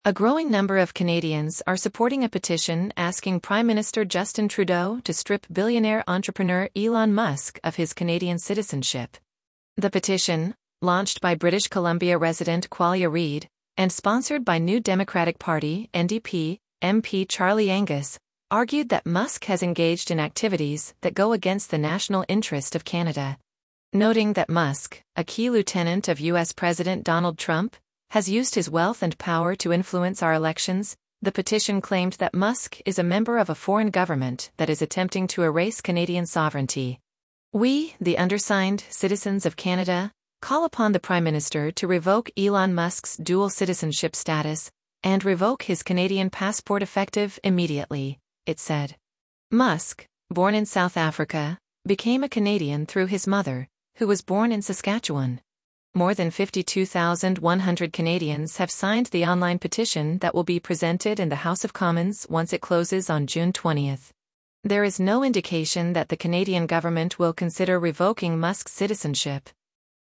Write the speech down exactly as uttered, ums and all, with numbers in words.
A growing number of Canadians are supporting a petition asking Prime Minister Justin Trudeau to strip billionaire entrepreneur Elon Musk of his Canadian citizenship. The petition, launched by British Columbia resident Qualia Reid, and sponsored by New Democratic Party N D P M P Charlie Angus, argued that Musk has engaged in activities that go against the national interest of Canada. Noting that Musk, a key lieutenant of U S President Donald Trump, has used his wealth and power to influence our elections, the petition claimed that Musk is a member of a foreign government that is attempting to erase Canadian sovereignty. We, the undersigned citizens of Canada, call upon the Prime Minister to revoke Elon Musk's dual citizenship status and revoke his Canadian passport effective immediately, it said. Musk, born in South Africa, became a Canadian through his mother, who was born in Saskatchewan. More than fifty-two thousand one hundred Canadians have signed the online petition that will be presented in the House of Commons once it closes on June twentieth. There is no indication that the Canadian government will consider revoking Musk's citizenship,